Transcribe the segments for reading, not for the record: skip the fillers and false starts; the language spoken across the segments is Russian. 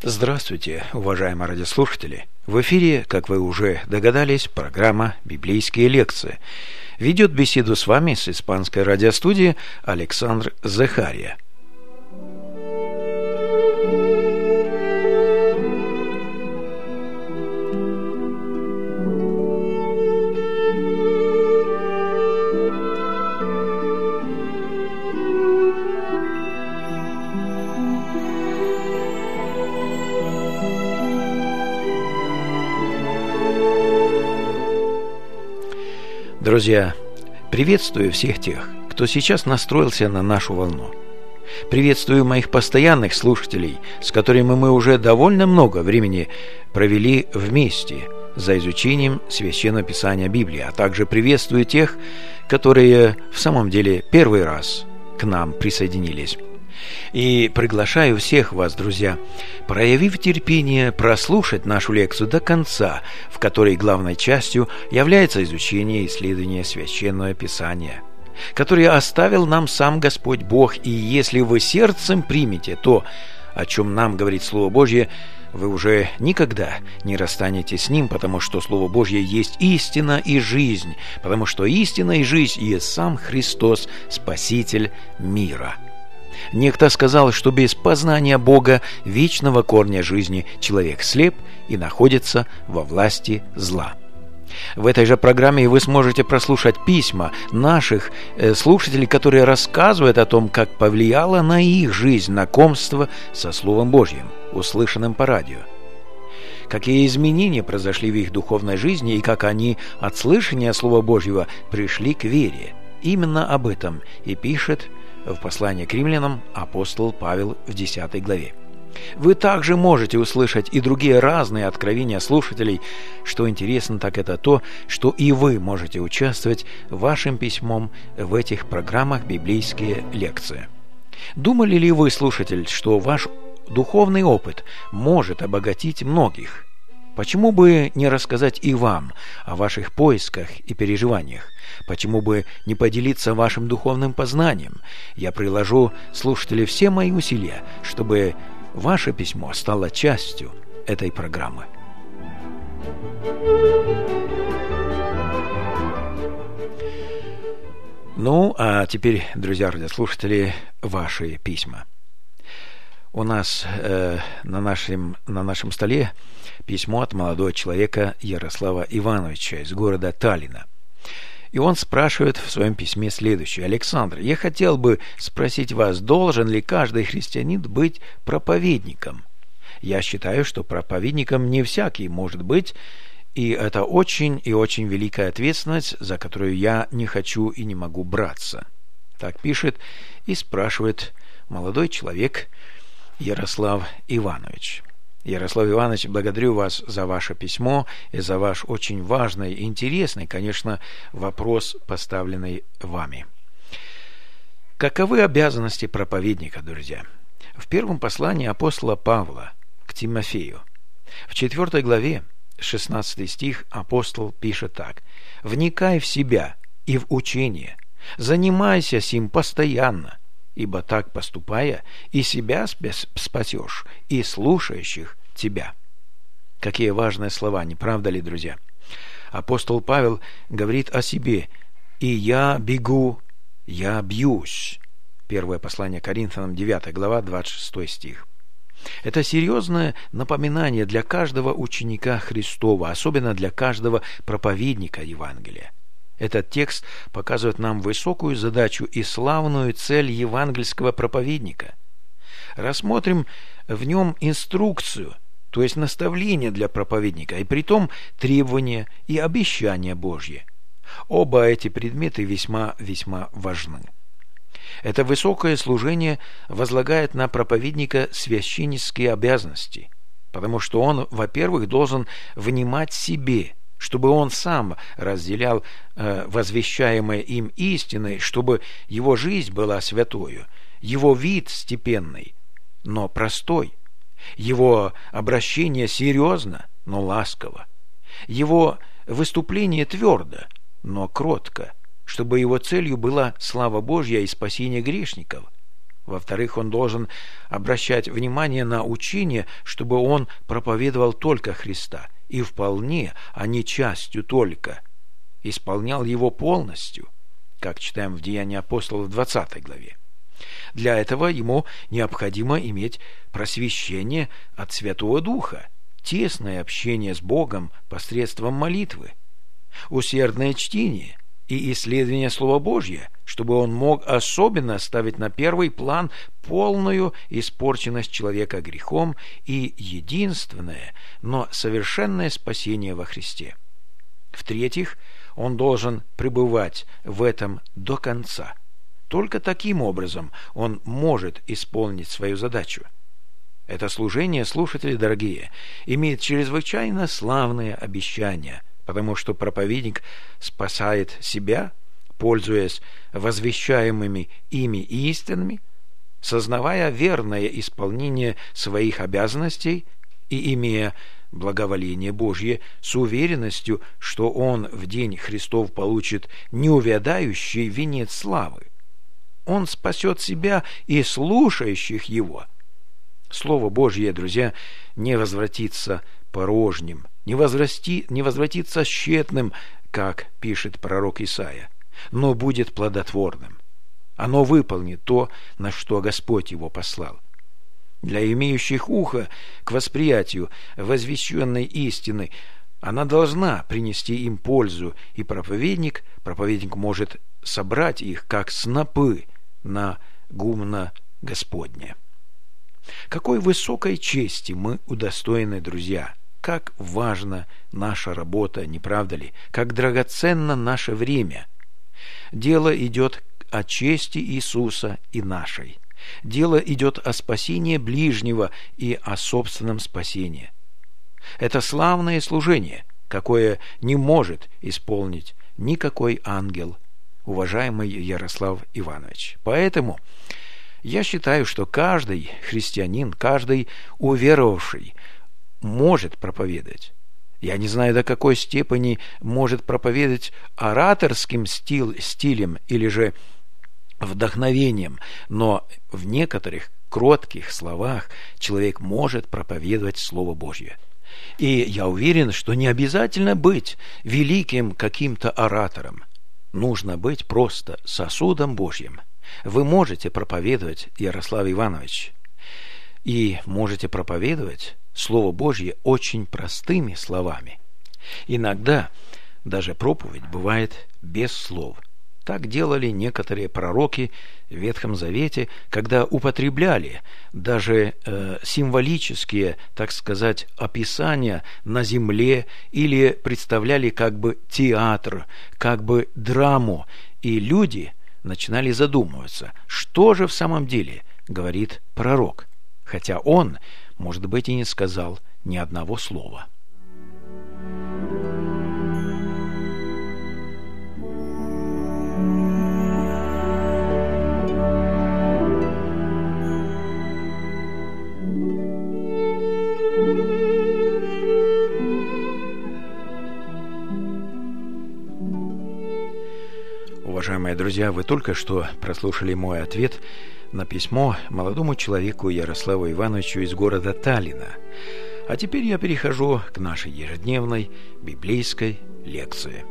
Здравствуйте, уважаемые радиослушатели! В эфире, как вы уже догадались, программа «Библейские лекции». Ведет беседу с вами с испанской радиостудии Александр Захария. Друзья, приветствую всех тех, кто сейчас настроился на нашу волну. Приветствую моих постоянных слушателей, с которыми мы уже довольно много времени провели вместе за изучением Священного Писания Библии, а также приветствую тех, которые в самом деле первый раз к нам присоединились. И приглашаю всех вас, друзья, проявив терпение, прослушать нашу лекцию до конца, в которой главной частью является изучение и исследование Священного Писания, которое оставил нам сам Господь Бог. И если вы сердцем примете то, о чем нам говорит Слово Божье, вы уже никогда не расстанетесь с ним, потому что Слово Божье есть истина и жизнь, потому что истина и жизнь есть сам Христос, Спаситель мира. Некто сказал, что без познания Бога, вечного корня жизни, человек слеп и находится во власти зла. В этой же программе вы сможете прослушать письма наших слушателей, которые рассказывают о том, как повлияло на их жизнь знакомство со Словом Божьим, услышанным по радио. Какие изменения произошли в их духовной жизни и как они от слышания Слова Божьего пришли к вере. Именно об этом и пишет в послании к римлянам апостол Павел в 10 главе. Вы также можете услышать и другие разные откровения слушателей. Что интересно, так это то, что и вы можете участвовать вашим письмом в этих программах «Библейские лекции». Думали ли вы, слушатель, что ваш духовный опыт может обогатить многих? Почему бы не рассказать и вам о ваших поисках и переживаниях? Почему бы не поделиться вашим духовным познанием? Я приложу, слушатели, все мои усилия, чтобы ваше письмо стало частью этой программы. Ну, а теперь, друзья радиослушатели, ваши письма. У нас на нашем столе письмо от молодого человека Ярослава Ивановича из города Таллина. И он спрашивает в своем письме следующее: Александр, я хотел бы спросить вас, должен ли каждый христианин быть проповедником? Я считаю, что проповедником не всякий может быть, и это очень и очень великая ответственность, за которую я не хочу и не могу браться. Так пишет и спрашивает молодой человек Ярослав Иванович. Ярослав Иванович, благодарю вас за ваше письмо и за ваш очень важный и интересный, конечно, вопрос, поставленный вами. Каковы обязанности проповедника, друзья? В первом послании апостола Павла к Тимофею, в 4 главе, 16 стих, апостол пишет так: «Вникай в себя и в учение, занимайся сим постоянно, ибо так поступая, и себя спасешь, и слушающих тебя». Какие важные слова, не правда ли, друзья? Апостол Павел говорит о себе: «И я бегу, я бьюсь». Первое послание Коринфянам, 9 глава, 26 стих. Это серьезное напоминание для каждого ученика Христова, особенно для каждого проповедника Евангелия. Этот текст показывает нам высокую задачу и славную цель евангельского проповедника. Рассмотрим в нем инструкцию, то есть наставление для проповедника, и притом требования и обещания Божьи. Оба эти предметы весьма важны. Это высокое служение возлагает на проповедника священнические обязанности, потому что он, во-первых, должен внимать себе, чтобы он сам разделял возвещаемые им истины, чтобы его жизнь была святою, его вид степенный, но простой, его обращение серьезно, но ласково, его выступление твердо, но кротко, чтобы его целью была слава Божья и спасение грешников. Во-вторых, он должен обращать внимание на учение, чтобы он проповедовал только Христа, и вполне, а не частью только, исполнял его полностью, как читаем в Деянии апостолов в 20 главе. Для этого ему необходимо иметь просвещение от Святого Духа, тесное общение с Богом посредством молитвы, усердное чтение и исследование Слова Божьего, чтобы он мог особенно ставить на первый план полную испорченность человека грехом и единственное, но совершенное спасение во Христе. В-третьих, он должен пребывать в этом до конца. Только таким образом он может исполнить свою задачу. Это служение, слушатели дорогие, имеет чрезвычайно славные обещания, потому что проповедник спасает себя, пользуясь возвещаемыми ими истинами, сознавая верное исполнение своих обязанностей и имея благоволение Божье с уверенностью, что он в день Христов получит неувядающий венец славы. Он спасет себя и слушающих его. Слово Божье, друзья, не возвратится порожним, не возвратится тщетным, как пишет пророк Исаия, но будет плодотворным. Оно выполнит то, на что Господь его послал. Для имеющих ухо к восприятию возвещенной истины она должна принести им пользу, и проповедник может собрать их, как снопы на гумно Господне. Какой высокой чести мы удостоены, друзья! Как важна наша работа, не правда ли? Как драгоценно наше время! Дело идет о чести Иисуса и нашей. Дело идет о спасении ближнего и о собственном спасении. Это славное служение, какое не может исполнить никакой ангел, уважаемый Ярослав Иванович. Поэтому я считаю, что каждый христианин, каждый уверовавший может проповедовать. Я не знаю, до какой степени может проповедовать ораторским стилем или же вдохновением, но в некоторых кротких словах человек может проповедовать Слово Божье. И я уверен, что не обязательно быть великим каким-то оратором. Нужно быть просто сосудом Божьим. Вы можете проповедовать, Ярослав Иванович, и можете проповедовать Слово Божье очень простыми словами. Иногда даже проповедь бывает без слов. Так делали некоторые пророки в Ветхом Завете, когда употребляли даже символические, так сказать, описания на земле или представляли как бы театр, как бы драму, и люди начинали задумываться, что же в самом деле говорит пророк, хотя он, может быть, и не сказал ни одного слова. Уважаемые друзья, вы только что прослушали мой ответ на письмо молодому человеку Ярославу Ивановичу из города Таллина. А теперь я перехожу к нашей ежедневной библейской лекции.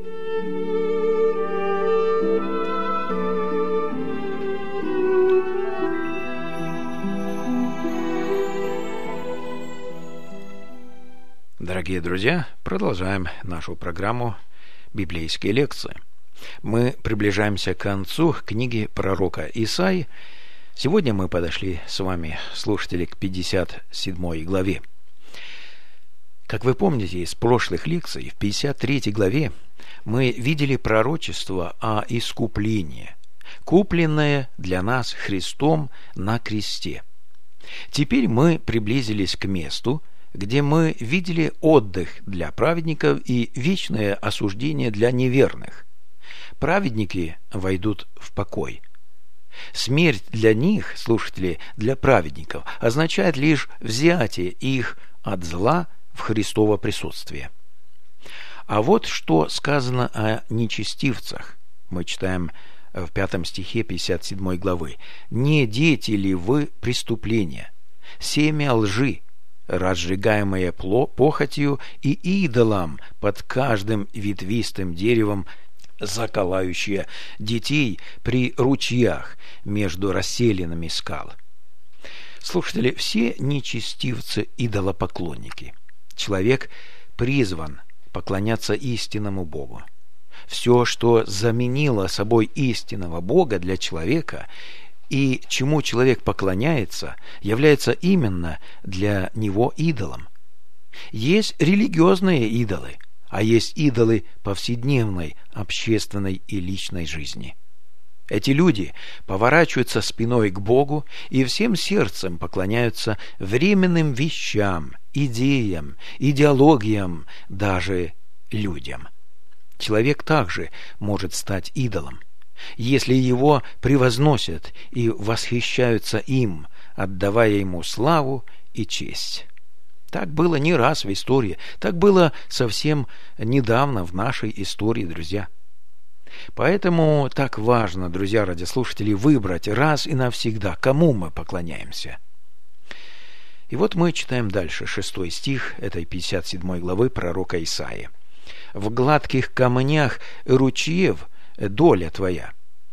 Дорогие друзья, продолжаем нашу программу библейские лекции. Мы приближаемся к концу книги пророка Исаии. Сегодня мы подошли с вами, слушатели, к 57 главе. Как вы помните из прошлых лекций, в 53 главе мы видели пророчество о искуплении, купленное для нас Христом на кресте. Теперь мы приблизились к месту, где мы видели отдых для праведников и вечное осуждение для неверных. Праведники войдут в покой. Смерть для них, слушатели, для праведников, означает лишь взятие их от зла в Христово присутствие. А вот что сказано о нечестивцах. Мы читаем в 5 стихе 57 главы: «Не дети ли вы преступления, семя лжи, разжигаемое похотью и идолам под каждым ветвистым деревом, заколающее детей при ручьях между расселинами скал». Слушатели, все нечестивцы идолопоклонники. Человек призван поклоняться истинному Богу. Все, что заменило собой истинного Бога для человека и чему человек поклоняется, является именно для него идолом. Есть религиозные идолы, а есть идолы повседневной, общественной и личной жизни. Эти люди поворачиваются спиной к Богу и всем сердцем поклоняются временным вещам, идеям, идеологиям, даже людям. Человек также может стать идолом, если его превозносят и восхищаются им, отдавая ему славу и честь. Так было не раз в истории, так было совсем недавно в нашей истории, друзья. Поэтому так важно, друзья радиослушатели, выбрать раз и навсегда, кому мы поклоняемся. И вот мы читаем дальше 6 стих этой 57 главы пророка Исаии. «В гладких камнях ручьев доля твоя.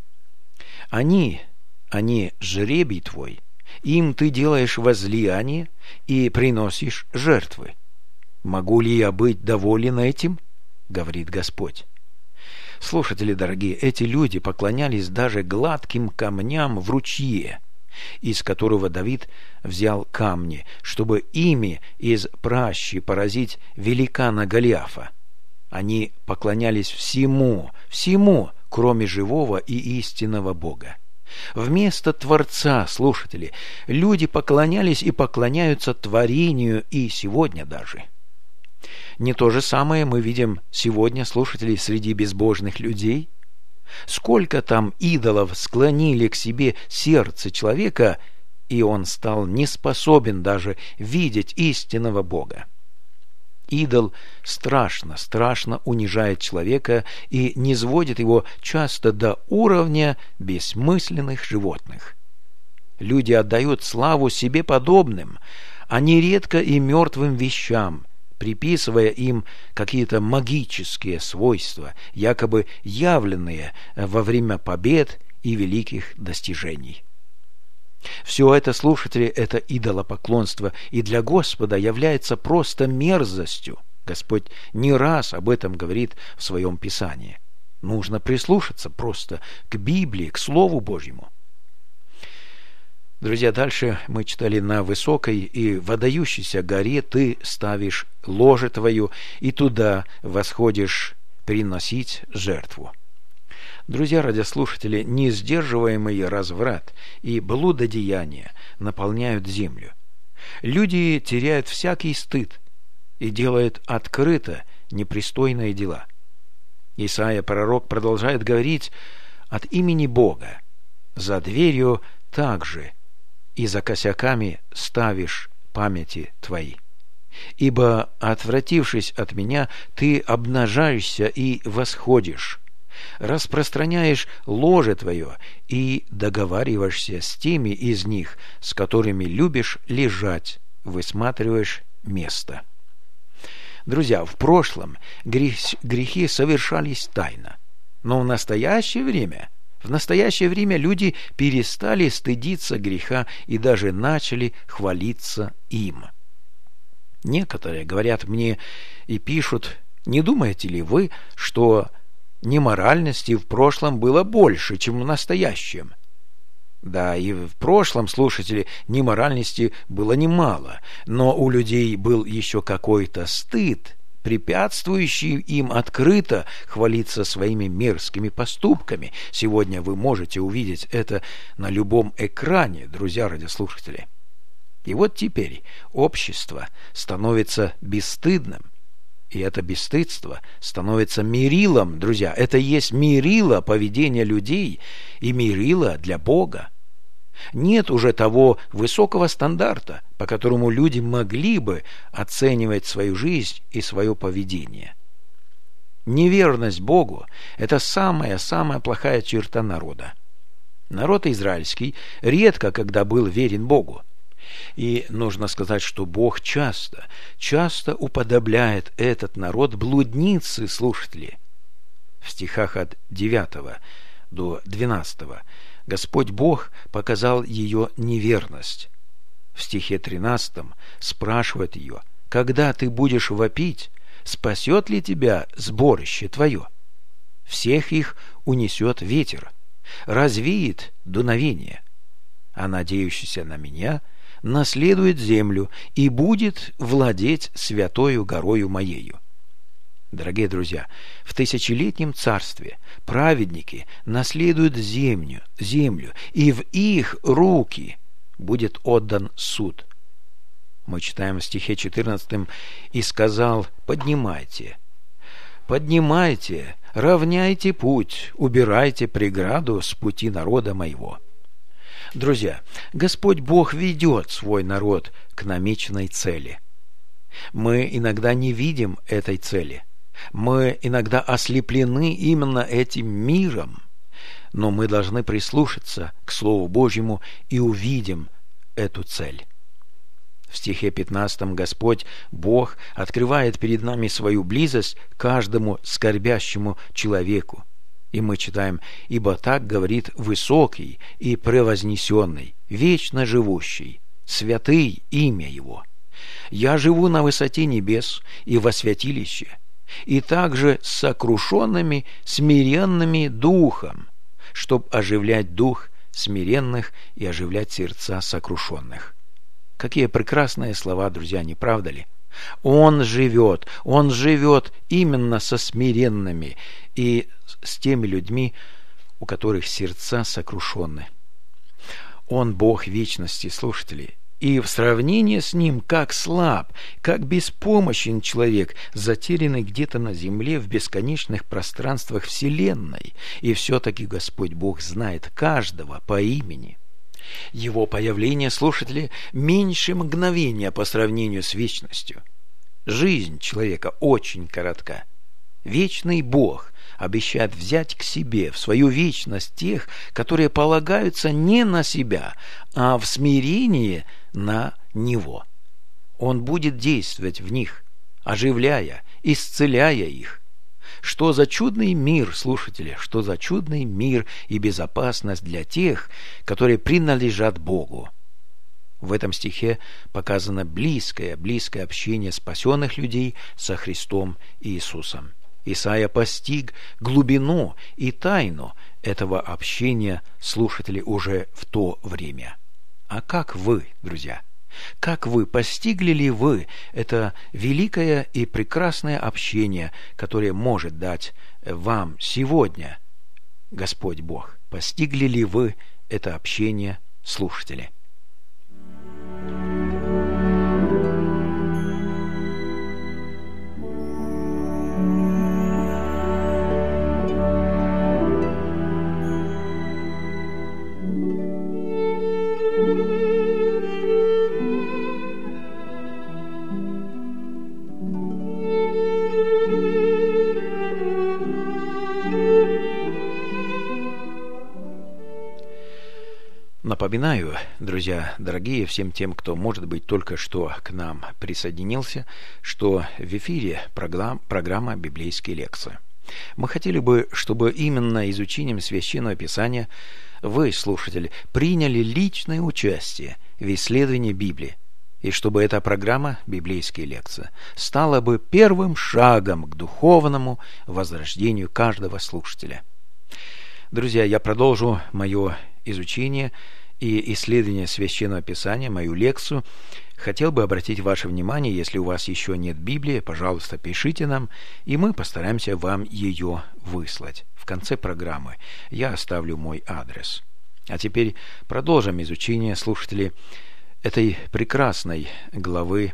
Они жребий твой, им ты делаешь возлияние и приносишь жертвы. Могу ли я быть доволен этим? Говорит Господь». Слушатели дорогие, эти люди поклонялись даже гладким камням в ручье, из которого Давид взял камни, чтобы ими из пращи поразить великана Голиафа. Они поклонялись всему, кроме живого и истинного Бога. Вместо Творца, слушатели, люди поклонялись и поклоняются творению и сегодня даже. Не то же самое мы видим сегодня, слушатели, среди безбожных людей. Сколько там идолов склонили к себе сердце человека, и он стал не способен даже видеть истинного Бога. Идол страшно унижает человека и низводит его часто до уровня бессмысленных животных. Люди отдают славу себе подобным, а нередко и мертвым вещам, приписывая им какие-то магические свойства, якобы явленные во время побед и великих достижений. Все это, слушатели, это идолопоклонство, и для Господа является просто мерзостью. Господь не раз об этом говорит в Своем Писании. Нужно прислушаться просто к Библии, к Слову Божьему. Друзья, дальше мы читали: «На высокой и выдающейся горе ты ставишь ложе твою, и туда восходишь приносить жертву». Друзья радиослушатели, несдерживаемый разврат и блудодеяния наполняют землю. Люди теряют всякий стыд и делают открыто непристойные дела. Исаия пророк продолжает говорить от имени Бога: «За дверью также и за косяками ставишь памяти твои. Ибо, отвратившись от меня, ты обнажаешься и восходишь, распространяешь ложе твое и договариваешься с теми из них, с которыми любишь лежать, высматриваешь место». Друзья, в прошлом грехи совершались тайно, но в настоящее время люди перестали стыдиться греха и даже начали хвалиться им. Некоторые говорят мне и пишут: «Не думаете ли вы, что неморальности в прошлом было больше, чем в настоящем?» Да, и в прошлом, слушатели, неморальности было немало, но у людей был еще какой-то стыд, препятствующий им открыто хвалиться своими мерзкими поступками. Сегодня вы можете увидеть это на любом экране, друзья радиослушатели. И вот теперь общество становится бесстыдным, и это бесстыдство становится мерилом, друзья. Это есть мерило поведения людей и мерило для Бога. Нет уже того высокого стандарта, по которому люди могли бы оценивать свою жизнь и свое поведение. Неверность Богу – это самая плохая черта народа. Народ израильский редко когда был верен Богу. И нужно сказать, что Бог часто уподобляет этот народ блуднице, слушатели. В стихах от 9 до 12 Господь Бог показал ее неверность. В стихе 13 спрашивает ее: «Когда ты будешь вопить, спасет ли тебя сборище твое? Всех их унесет ветер, развеет дуновение, а надеющийся на меня наследует землю и будет владеть святою горою моею». Дорогие друзья, в тысячелетнем царстве праведники наследуют землю, и в их руки будет отдан суд. Мы читаем в стихе 14: «И сказал: поднимайте, равняйте путь, убирайте преграду с пути народа моего». Друзья, Господь Бог ведет свой народ к намеченной цели. Мы иногда не видим этой цели. Мы иногда ослеплены именно этим миром, но мы должны прислушаться к Слову Божьему и увидим эту цель. В стихе 15 Господь Бог открывает перед нами свою близость каждому скорбящему человеку. И мы читаем: «Ибо так говорит высокий и превознесенный, вечно живущий, святый имя Его. Я живу на высоте небес и во святилище, и также с сокрушенными, смиренными духом, чтоб оживлять дух смиренных и оживлять сердца сокрушенных». Какие прекрасные слова, друзья, не правда ли? Он живет именно со смиренными и с теми людьми, у которых сердца сокрушенны. Он Бог вечности, слушатели, и в сравнении с Ним как слаб, как беспомощен человек, затерянный где-то на земле в бесконечных пространствах Вселенной. И все-таки Господь Бог знает каждого по имени. Его появление, слушатели, меньше мгновения по сравнению с вечностью. Жизнь человека очень коротка. Вечный Бог обещает взять к себе в свою вечность тех, которые полагаются не на себя, а в смирении на Него. Он будет действовать в них, оживляя, исцеляя их. Что за чудный мир, слушатели, что за чудный мир и безопасность для тех, которые принадлежат Богу. В этом стихе показано близкое общение спасенных людей со Христом Иисусом. Исаия постиг глубину и тайну этого общения, слушатели, уже в то время. А как вы, друзья? Как вы, постигли ли вы это великое и прекрасное общение, которое может дать вам сегодня Господь Бог? Постигли ли вы это общение, слушатели? Напоминаю, друзья дорогие, всем тем, кто, может быть, только что к нам присоединился, что в эфире программа «Библейские лекции». Мы хотели бы, чтобы именно изучением Священного Писания вы, слушатели, приняли личное участие в исследовании Библии, и чтобы эта программа «Библейские лекции» стала бы первым шагом к духовному возрождению каждого слушателя. Друзья, я продолжу мое изучение и исследование Священного Писания, мою лекцию. Хотел бы обратить ваше внимание, если у вас еще нет Библии, пожалуйста, пишите нам, и мы постараемся вам ее выслать. В конце программы я оставлю мой адрес. А теперь продолжим изучение, слушатели, этой прекрасной главы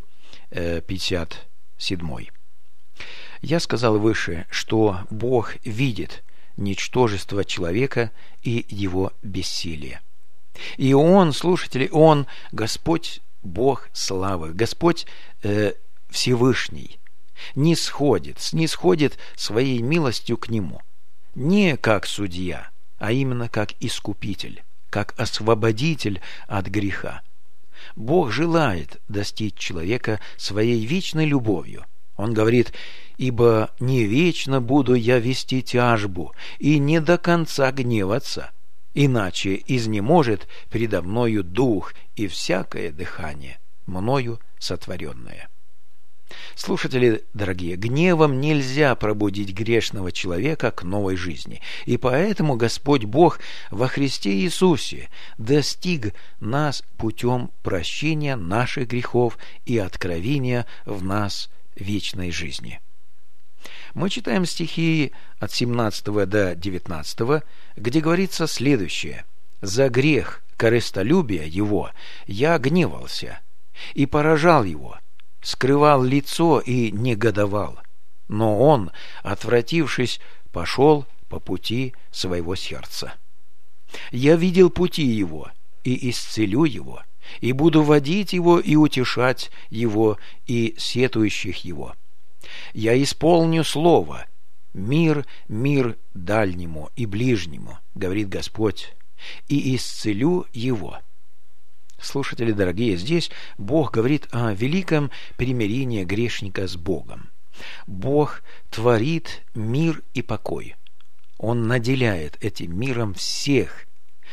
57. Я сказал выше, что Бог видит ничтожество человека и его бессилие. И Он, слушатели, Он Господь Бог славы, Господь Всевышний. снисходит своей милостью к нему, не как судья, а именно как искупитель, как освободитель от греха. Бог желает достичь человека своей вечной любовью. Он говорит: «Ибо не вечно буду я вести тяжбу и не до конца гневаться, иначе изнеможет предо мною дух и всякое дыхание, мною сотворенное». Слушатели дорогие, гневом нельзя пробудить грешного человека к новой жизни. И поэтому Господь Бог во Христе Иисусе достиг нас путем прощения наших грехов и откровения в нас вечной жизни. Мы читаем стихи от 17 до 19, где говорится следующее: «За грех корыстолюбия его я гневался и поражал его, скрывал лицо и негодовал. Но он, отвратившись, пошел по пути своего сердца. Я видел пути его и исцелю его, и буду водить его и утешать его и сетующих его. Я исполню слово: мир дальнему и ближнему, говорит Господь, и исцелю его». Слушатели дорогие, здесь Бог говорит о великом примирении грешника с Богом. Бог творит мир и покой. Он наделяет этим миром всех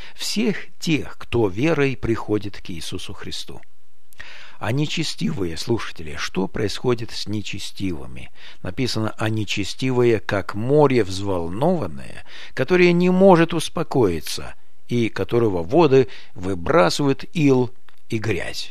тех, кто верой приходит к Иисусу Христу. А нечестивые, слушатели, что происходит с нечестивыми? Написано: «А нечестивые, как море взволнованное, которое не может успокоиться, и которого воды выбрасывают ил и грязь».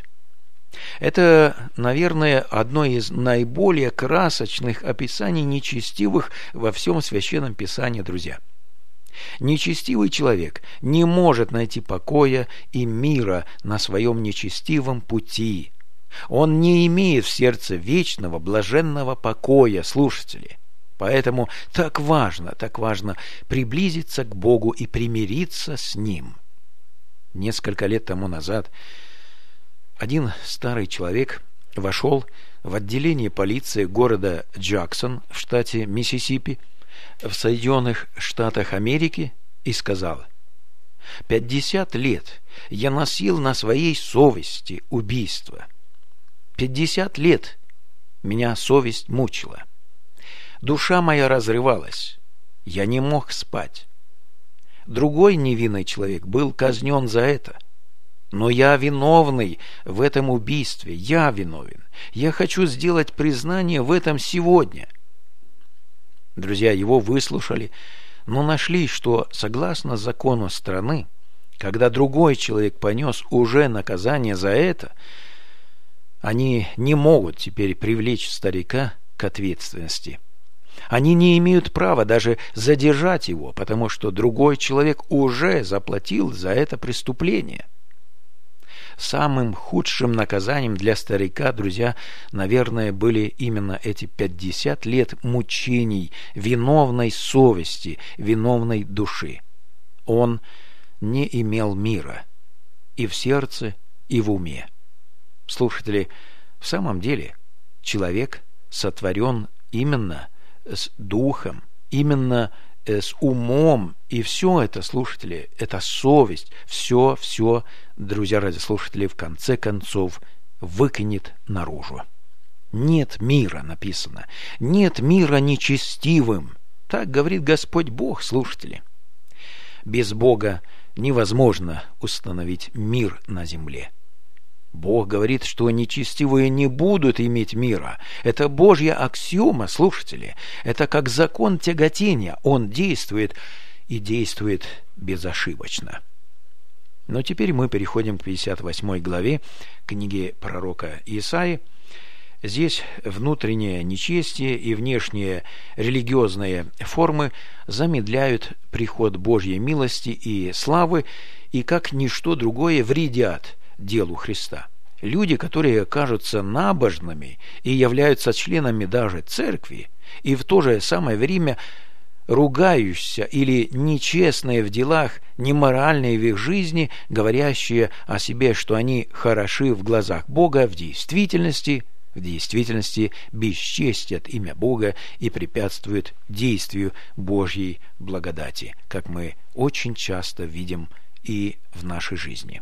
Это, наверное, одно из наиболее красочных описаний нечестивых во всем Священном Писании, друзья. Нечестивый человек не может найти покоя и мира на своем нечестивом пути. Он не имеет в сердце вечного блаженного покоя, слушатели. Поэтому так важно приблизиться к Богу и примириться с Ним. Несколько лет тому назад один старый человек вошел в отделение полиции города Джексон в штате Миссисипи в Соединенных Штатах Америки и сказал: 50 лет я носил на своей совести убийство. 50 лет меня совесть мучила. Душа моя разрывалась, я не мог спать. Другой невинный человек был казнен за это. Но я виновный в этом убийстве, я виновен. Я хочу сделать признание в этом сегодня. Друзья его выслушали, но нашли, что согласно закону страны, когда другой человек понес уже наказание за это, они не могут теперь привлечь старика к ответственности. Они не имеют права даже задержать его, потому что другой человек уже заплатил за это преступление. Самым худшим наказанием для старика, друзья, наверное, были именно эти 50 лет мучений виновной совести, виновной души. Он не имел мира и в сердце, и в уме. Слушатели, в самом деле человек сотворен именно с духом, именно с умом, и все это, слушатели, это совесть, все, друзья радиослушатели, в конце концов выкинет наружу. Нет мира, написано, нет мира нечестивым. Так говорит Господь Бог, слушатели. Без Бога невозможно установить мир на земле. Бог говорит, что нечестивые не будут иметь мира. Это Божья аксиома, слушатели. Это как закон тяготения. Он действует и действует безошибочно. Но теперь мы переходим к 58 главе книги пророка Исаии. Здесь внутреннее нечестие и внешние религиозные формы замедляют приход Божьей милости и славы, и как ничто другое вредят делу Христа. Люди, которые кажутся набожными и являются членами даже церкви, и в то же самое время ругающиеся или нечестные в делах, неморальные в их жизни, говорящие о себе, что они хороши в глазах Бога, в действительности в действительности бесчестят имя Бога и препятствуют действию Божьей благодати, как мы очень часто видим и в нашей жизни.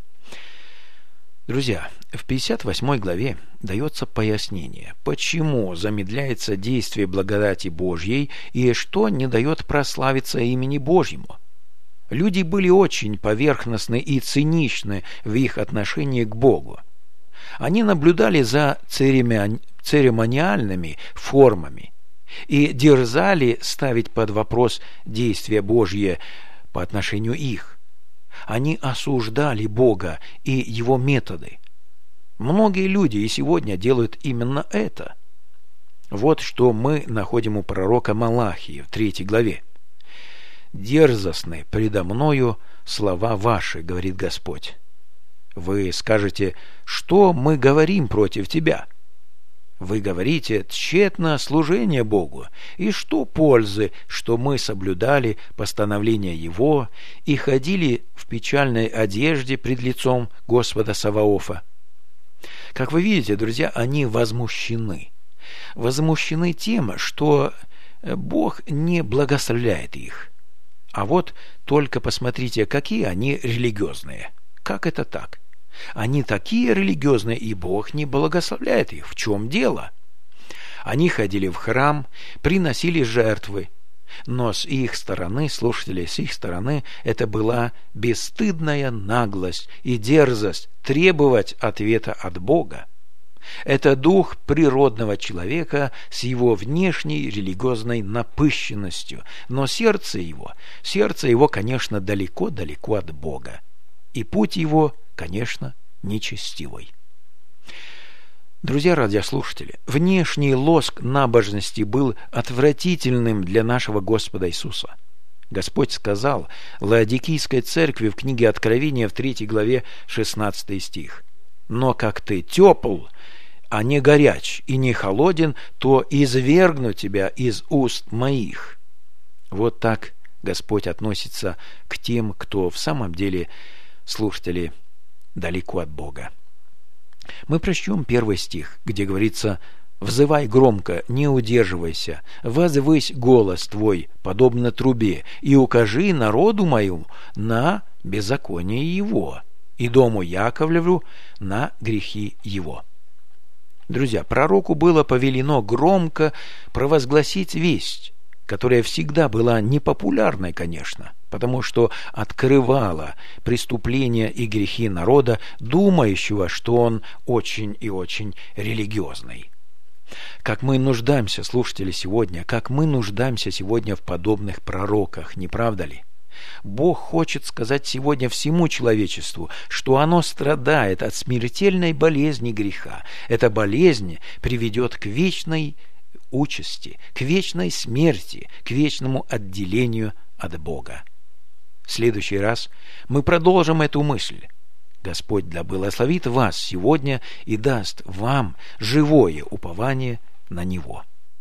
Друзья, в 58 главе дается пояснение, почему замедляется действие благодати Божьей и что не дает прославиться имени Божьему. Люди были очень поверхностны и циничны в их отношении к Богу. Они наблюдали за церемониальными формами и дерзали ставить под вопрос действия Божье по отношению их. Они осуждали Бога и Его методы. Многие люди и сегодня делают именно это. Вот что мы находим у пророка Малахии в 3 главе. «Дерзостны предо мною слова ваши, говорит Господь. Вы скажете, что мы говорим против тебя? Вы говорите, тщетно служение Богу, и что пользы, что мы соблюдали постановления Его и ходили в печальной одежде пред лицом Господа Саваофа». Как вы видите, друзья, они возмущены. Возмущены тем, что Бог не благословляет их. А вот только посмотрите, какие они религиозные. Как это так? Они такие религиозные, и Бог не благословляет их. В чем дело? Они ходили в храм, приносили жертвы, но с их стороны, слушатели, с их стороны, это была бесстыдная наглость и дерзость требовать ответа от Бога. Это дух природного человека с его внешней религиозной напыщенностью, но сердце его, конечно, далеко-далеко от Бога, и путь его, конечно, нечестивый. Друзья радиослушатели, внешний лоск набожности был отвратительным для нашего Господа Иисуса. Господь сказал Лаодикийской церкви в книге Откровения в 3 главе 16 стих: «Но как ты тепл, а не горяч и не холоден, то извергну тебя из уст моих». Вот так Господь относится к тем, кто в самом деле, слушатели, далеко от Бога. Мы прочтем 1 стих, где говорится: «Взывай громко, не удерживайся, возвысь голос твой, подобно трубе, и укажи народу моему на беззаконие его, и дому Яковлеву на грехи его». Друзья, пророку было повелено громко провозгласить весть, которая всегда была непопулярной, конечно, потому что открывала преступления и грехи народа, думающего, что он очень и очень религиозный. Как мы нуждаемся, слушатели, сегодня, как мы нуждаемся сегодня в подобных пророках, не правда ли? Бог хочет сказать сегодня всему человечеству, что оно страдает от смертельной болезни греха. Эта болезнь приведет к вечной участи, к вечной смерти, к вечному отделению от Бога. В следующий раз мы продолжим эту мысль. Господь да благословит вас сегодня и даст вам живое упование на Него.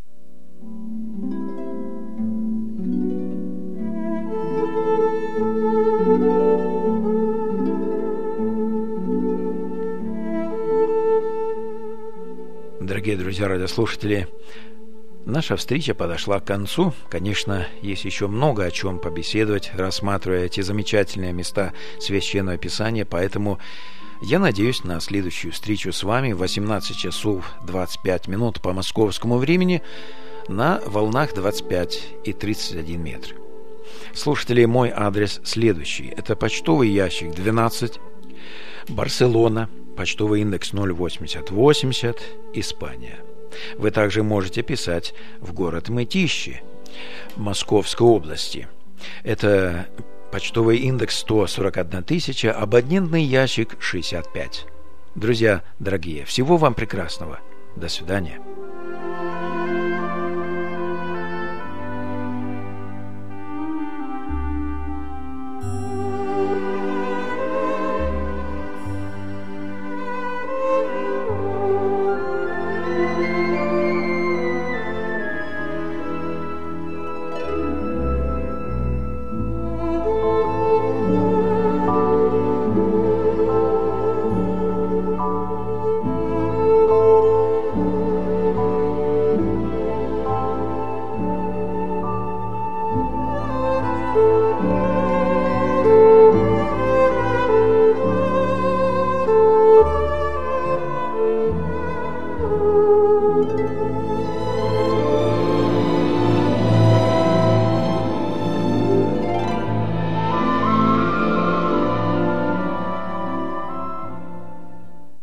Дорогие друзья радиослушатели, наша встреча подошла к концу. Конечно, есть еще много о чем побеседовать, рассматривая эти замечательные места Священного Писания, поэтому я надеюсь на следующую встречу с вами в 18 часов 25 минут по московскому времени на волнах 25 и 31 метр. Слушатели, мой адрес следующий. Это почтовый ящик 12, Барселона, почтовый индекс 08080, Испания. Вы также можете писать в город Мытищи Московской области. Это почтовый индекс 141 000, абонентный ящик 65. Друзья дорогие, всего вам прекрасного. До свидания.